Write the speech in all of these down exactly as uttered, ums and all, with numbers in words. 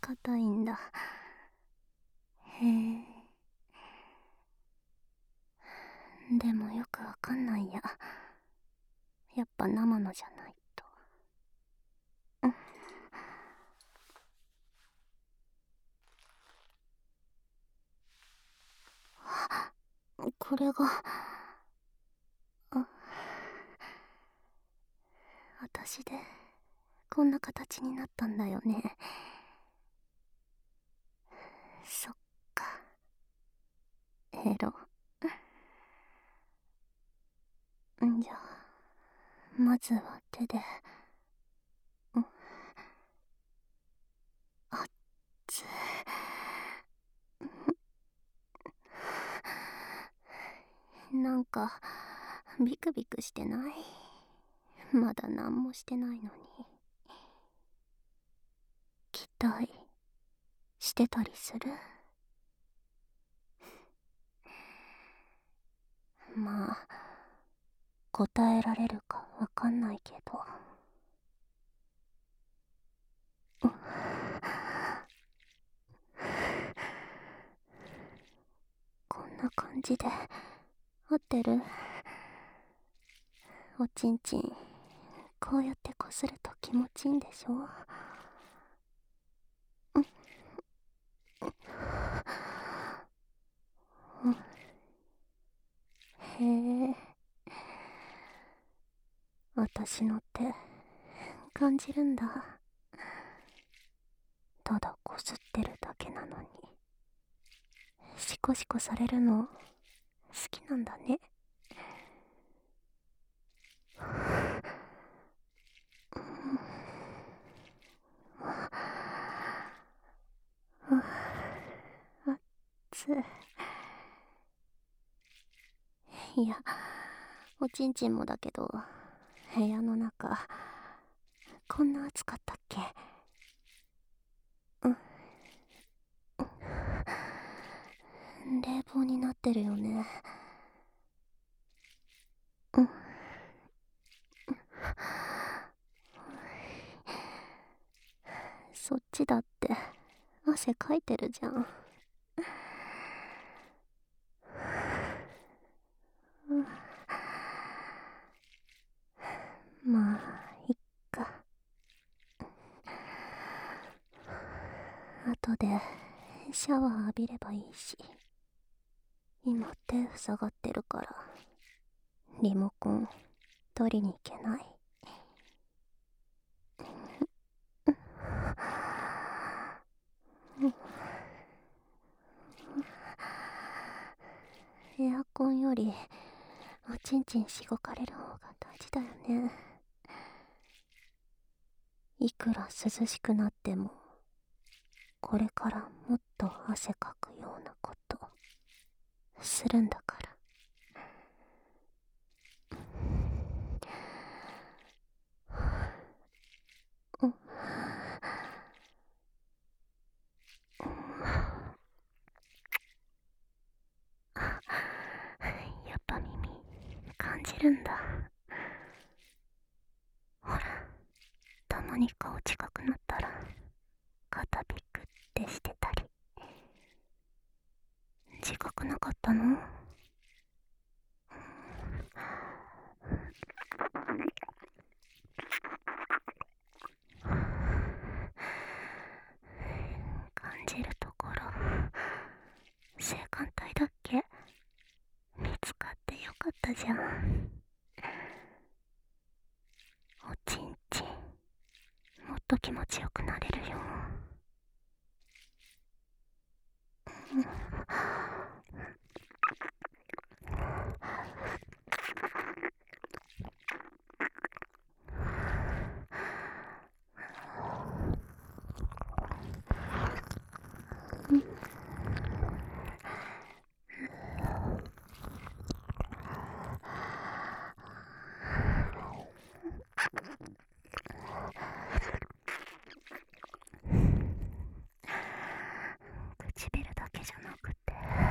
硬いんだ。へえ。でもよくわかんないや。やっぱ生のじゃないと。これがあ私でこんな形になったんだよね。そっか。エロ。んじゃまずは手で。んあっつなんかビクビクしてない？まだ何もしてないのに。期待してたりする？まあ答えられるかわかんないけど。こんな感じで合ってる？おちんちんこうやってこすると気持ちいいんでしょ？へえ、私の手感じるんだ。ただこすってるだけなのにシコシコされるの好きなんだね。あっついや、おちんちんもだけど部屋の中こんな暑かったっけ？うん、冷房になってるよね。うん、そっちだって汗かいてるじゃん。うん、まあいっか。後でシャワー浴びればいいし。今手塞がってるからリモコン取りに行けない。エアコンよりおちんちんしごかれる方が大事だよね。いくら涼しくなってもこれからもっと汗かくようなことするんだから。うん、やっぱ耳感じるんだ。ほら、たまに顔近くなったら肩ピクってしてたり。自覚なかったの？感じるところ性感帯だっけ？見つかってよかったじゃん。おちんちんもっと気持ちよくなれるよ。唇だけじゃなくて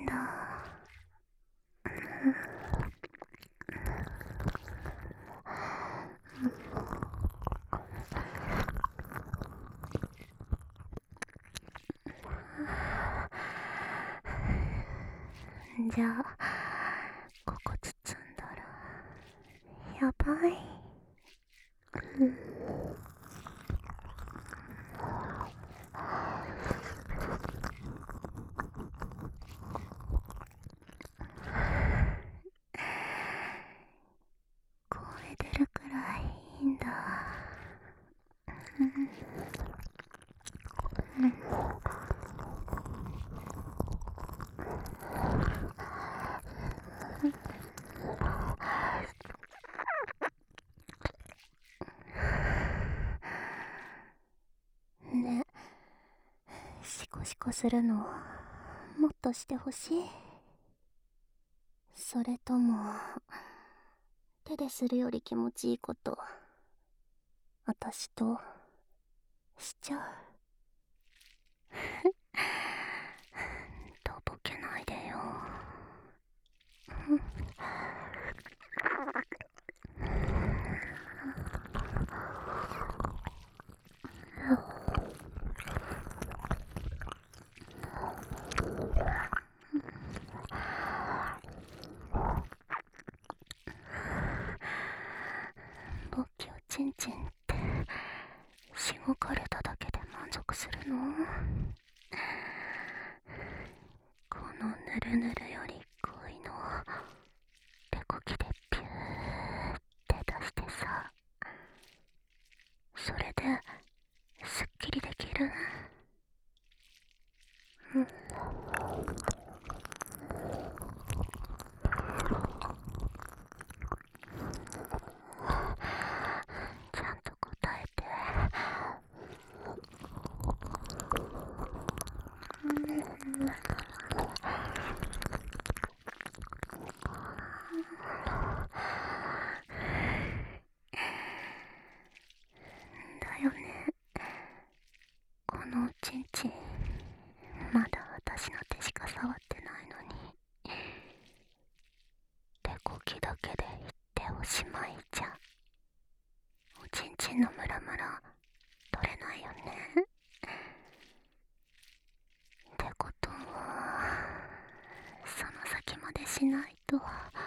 だ。じゃあここ包んだらやばい。声出るくらいいいんだ。ねえ、シコシコするのもっとしてほしい？それとも手でするより気持ちいいこと私としちゃう？とぼけないでよ。ぼっきをチンチンってしごかれただけで満足するの？このぬるぬるより濃いの手こきでピューって出してさ、それですっきりできる？うん。ちゃんと答えて。だよね。このおちんちんまだ私の手しか触ってないのに手こきだけで言っておしまいじゃん。おちんちんのムラムラ取れないよね。ってことはその先までしないと。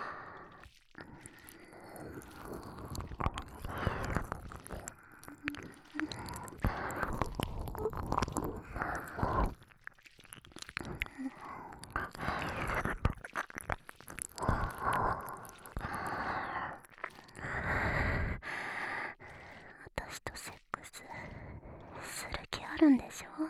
私とセックスする気あるんでしょ？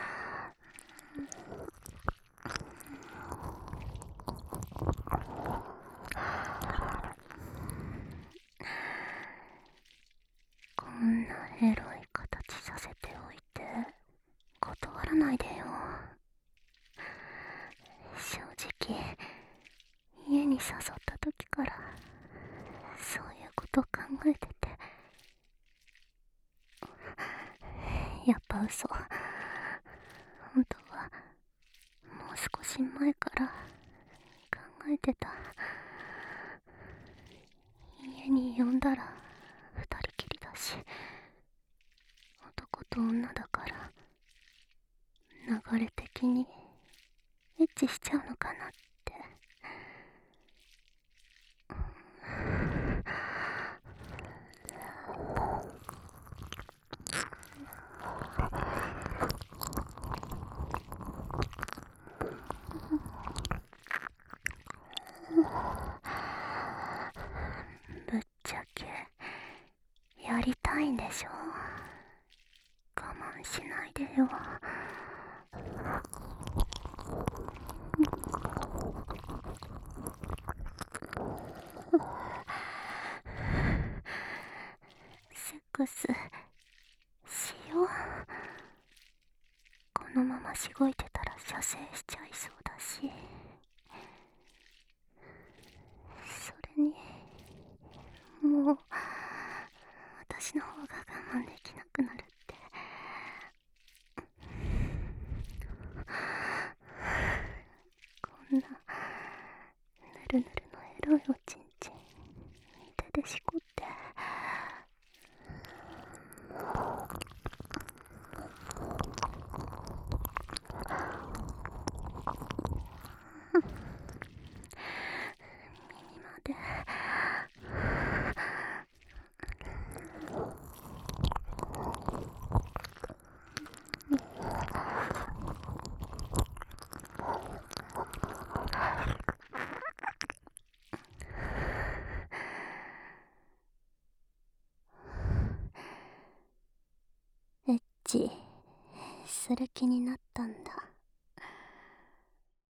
こんなエロい形させておいて断らないでよ。正直家に誘った時からそういうこと考えてて、やっぱ嘘。本当はもう少し前から考えてた。家に呼んだら二人きりだし、男と女だから流れ的にエッチしちゃうのかなって。ぶっちゃけやりたいんでしょ？我慢しないでよ。セックスしよう。このまましごいてたら射精しちゃいそうだし、それにもう私の方が我慢できなくなるって。こんなるぬるのエロいおちんちん手でしこって。耳まで。エッチする気になったんだ。